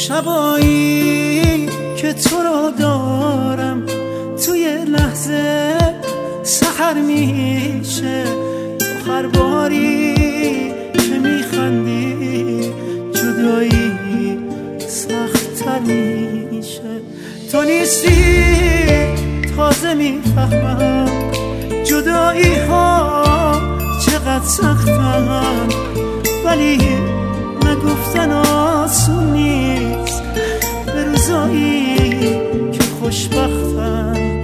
شبایی که تو رو دارم توی لحظه سحر میشه، هر باری که میخندی جدایی سخت‌تر میشه. تو نیستی تازه میفهمم جدایی ها چقدر سختن، ولی نگفتن آسون نیست به روزایی که خوشبختم.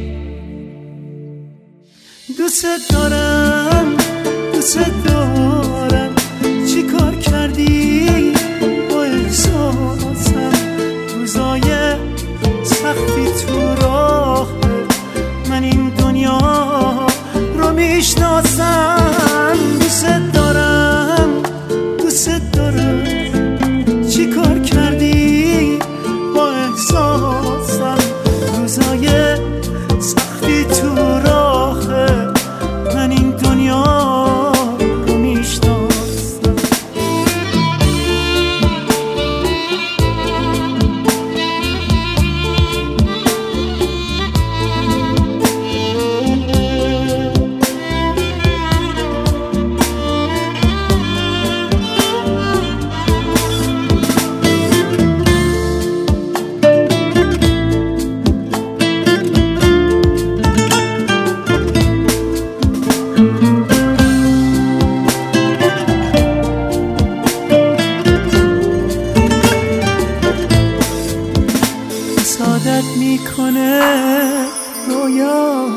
دوست دارم دوست دارم، چی کار کردی با احساسم؟ روزای سختی تو راه من این دنیا رو میشناسم. دوست دارم دوست دارم، چی کار کردی با احساسم؟ روزای سختی تو راه من این دنیا رو میشناسم. سادت میکنه رویا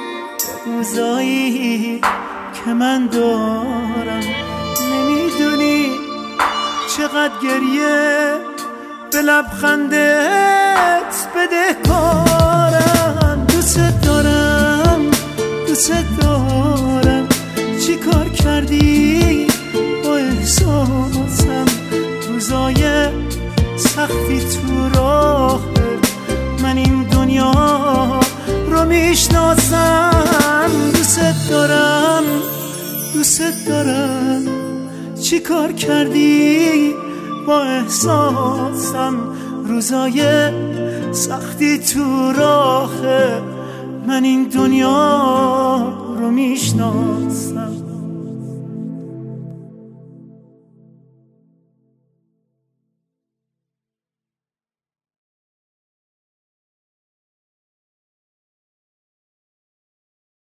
روزایی که من دارم، نمیدونی چقدر گریه به لبخندت بدهکارم. دوست دارم دوست دارم، چی کار کردی با احساسم؟ روزای سختی تو راه من این دنیا رو میشناسم. دوست دارم دوست دارم، چی کار کردی با احساسم؟ روزای سختی تو راه من این دنیا رو میشناسم.